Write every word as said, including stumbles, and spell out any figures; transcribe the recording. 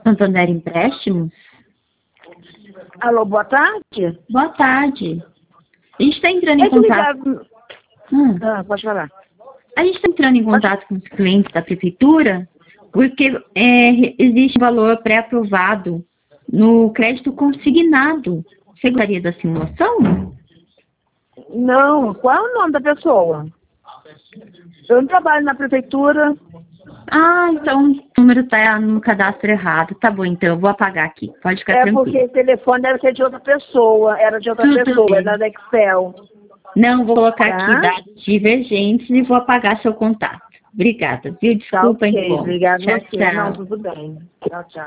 Santander Empréstimos? Alô, boa tarde? Boa tarde. A gente está entrando em É que contato... ligar- Hum. Ah, pode falar. A gente está entrando em contato com os clientes da prefeitura porque é, existe valor pré-aprovado no crédito consignado. Você gostaria da simulação? Não, qual é o nome da pessoa? Eu não trabalho na prefeitura. Ah, então o número está no cadastro errado. Tá bom, então eu vou apagar aqui. Pode ficar É tranquilo. porque esse telefone deve ser de outra pessoa. Era de outra Tudo pessoa, bem. é da Excel. Não, vou colocar Tá? aqui dados divergentes e vou apagar seu contato. Obrigada, viu? Tá Desculpa, ok, então. obrigado Tchau, você. Não, tchau. tudo bem. Tchau, tchau.